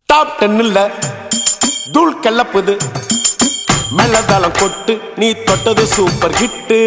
top 10 தூள் கலப்புது மெல்லதாளம் கொட்டு நீ தொட்டது சூப்பர் ஹிட்டு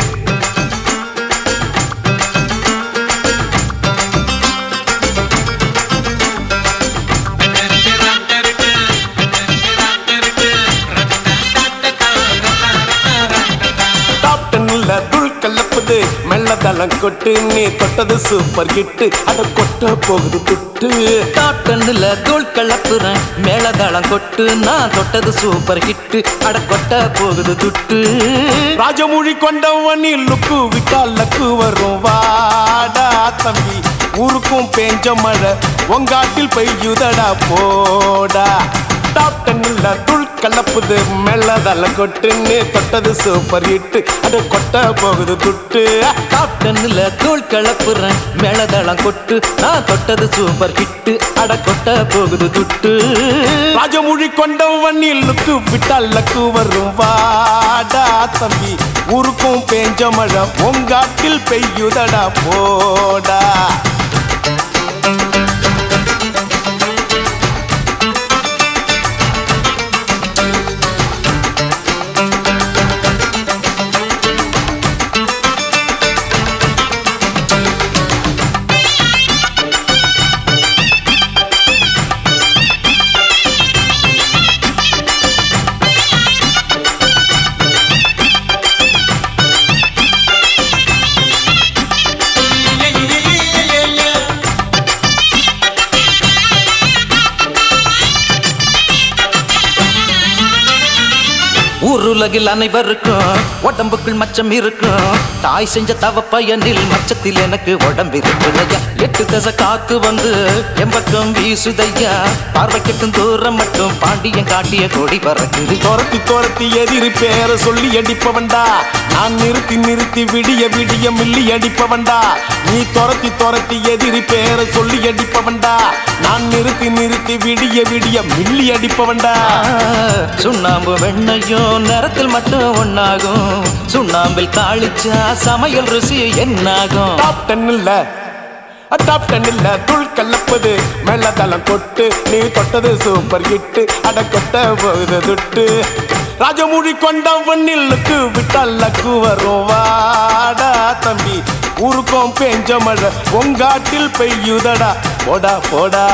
டாப் 10 தூள் கலப்புது மெல்லதாளம் கொட்டு நீ தொட்டது சூப்பர் ஹிட்டு அட கொட்ட போகுது துட்டு டாப் 10 தூள் கலப்புறேன் மேளதாளம் கொட்டு நான் தொட்டது சூப்பர் ஹிட்டு அட கொட்ட போகுது துட்டு ராஜமொழி கொண்டவன் லுக்கு விட்டால் லக்கு வரும் வாடா தம்பி ஊருக்கும் பேஞ்ச மழை உங்காட்டில் பெய்யுதடா போடா டாப் 10 தூள் கலப்புது மெல்லதாளம் கொட்டு நீ தொட்டது சூப்பர் ஹிட்டு அட கொட்ட போகுது துட்டு டாப் 10 தூள் கலப்புறேன் மேளதாளம் கொட்டு நான் தொட்டது சூப்பர் ஹிட்டு அட கொட்ட போகுது துட்டு ராஜமொழி கொண்டவன் லுக்கு விட்டால் லக்கு வரும் வாடா தம்பி ஊருக்கும் பேஞ்ச மழை உங்காட்டில் பெய்யுதடா போடா ஊருலகில் அனைவருக்கும் உடம்புக்குள் மச்சம் இருக்கும் தாய் செஞ்ச தவ பயனில் மச்சத்தில் எனக்கு உடம்பு இருக்குதையா 8 தசை காத்து வந்து எம்பக்கம் வீசுதையா பார்வைக்கட்டும் தூரம் மட்டும் பாண்டியன் காட்டிய கொடி பறக்குது துரத்தி துரத்தி எதிரி பேர சொல்லி அடிப்பவன்டா நான் நிறுத்தி நிறுத்தி விடிய விடிய மில்லி அடிப்பவன்டா நீ துரத்தி துரத்தி எதிரி பேர சொல்லி அடிப்பவன்டா நான் நிறுத்தி நிறுத்தி விடிய விடிய மில்லி அடிப்பவன்டா சுண்ணாம்பு வெண்ணையும் நேரத்தில் மட்டும் ஒன்னாகும் சுண்ணாம்பில் தாளிச்சா சமையல் ருசி என்னாகும் டாப் 10 தூள் கலப்பது மெல்லதாளம் கொட்டு நீ தொட்டது சூப்பர் ஹிட்டு அட கொட்ட போகுது துட்டு ராஜமொழி கொண்டவன் லுக்கு விட்டால் லக்கு வரும் வாடா தம்பி ஊருக்கும் பேஞ்ச மழை உங்காட்டில் பெய்யுதடா போடா போடா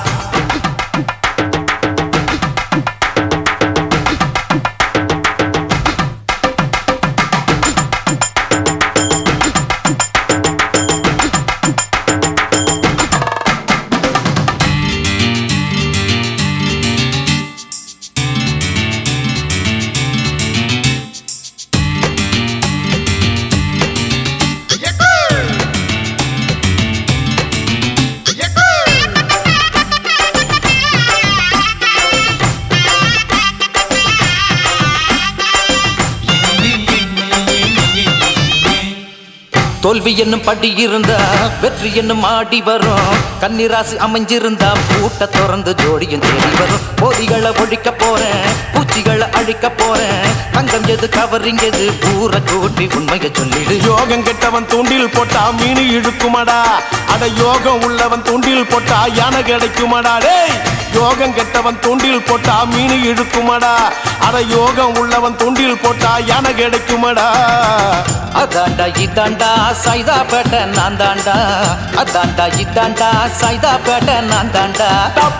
தோல்வி என்னும் படி இருந்தா வெற்றி என்னும் ஆடி வரும் கன்னிராசி அமைஞ்சிருந்தா பூட்ட திறந்து ஜோடியும் தேடி வரும் போதிகளை ஒழிக்க போறேன் பூச்சிகளை அழிக்க போறேன் தங்கம் எது கவரிங் எது ஊரை கூட்டி உண்மையை சொல்லிடு யோகம் கெட்டவன் தூண்டில் போட்டா மீன் இழுக்குமாடா அட யோகம் உள்ளவன் தூண்டில் போட்டா யானை கிடைக்குமாடா டேய் யோகம் கெட்டவன் தூண்டில் போட்டா மீன் இழுக்குமாடா அட யோகம் உள்ளவன் தூண்டில் போட்டா யானை கிடைக்குமாடா அதாண்டா இதாண்டா சைதாப்பேட்டை நான் தாண்டா அதாண்டா இதாண்டா சைதாப்பேட்டை நான் தாண்டா டாப்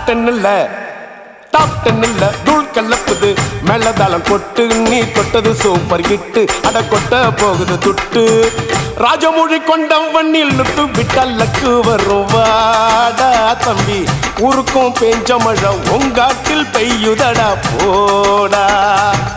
10 தூள் கலப்புது மெல்லதாளம் கொட்டு நீ தொட்டது சூப்பர் ஹிட்டு அட கொட்ட போகுது துட்டு ராஜமொழி கொண்டவன் லுக்கு விட்டால் லக்கு வரும் வாடா தம்பி ஊருக்கும் பேஞ்ச மழை உங்காட்டில் பெய்யுதடா போடா